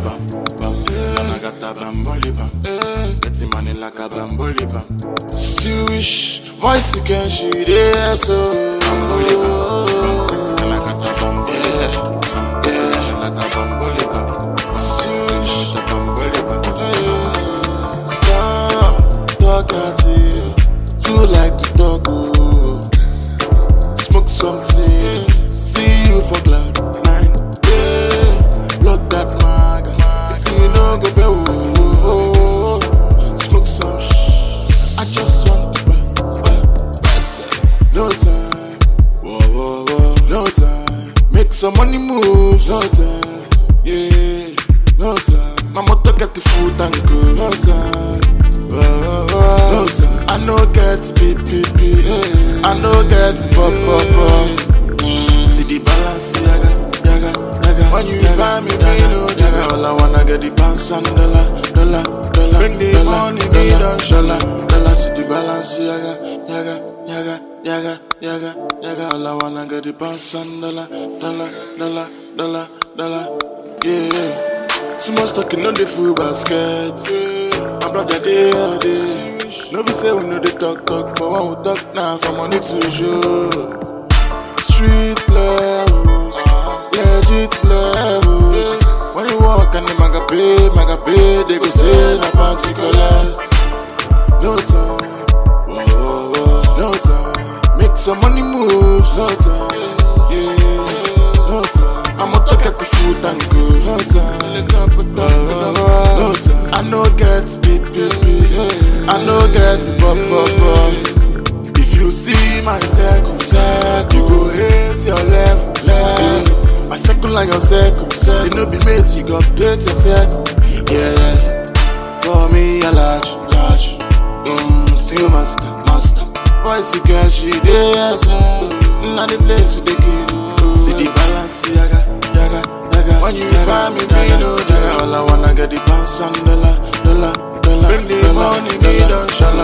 bam, bam. And I got a bamboli bam. Getting money like a bamboli bam. Still wish voice again, she there so. Bamboli bam, bam. And I got a bamboli bam. Getting money like a bamboli bam. Still wish a bamboli bam. Stop, talk at it. Too like to talk, oh. Smoke something. See you for cloud nine. Block that mag. If you know go be smoke some I just want to buy. No time. No time. Make some money moves. No time. Yeah. No time. My motor get the food and go. No time. No time. I know get beep. I know get pop. See the balance, yaga. When you find me, yaga. All I wanna get the pounds and dollar. Bring the money, dollar. See the balance, yaga. All I wanna get the pounds and dollar. Yeah. Too much talking on the food basket. My brother they all day. No be say we know they talk for one we talk now for money to show. Street levels, legit levels. When you walk and the maga pay, they go say na particulars. No time, no time. Make some money moves. No time, yeah. No time. I'ma talk at the food and go. No time, no time. I know get beep. I know get pop. If you see my circle, you go hate your level. My circle like your circle, you know be mate, you go update your circle. Yeah. Call me a large. Still master. Voice again, she there, so not the place with the kid. See the balance, yaga. When you find me, yaga. All I wanna get the pounds and dollar. Bring the money, dollar.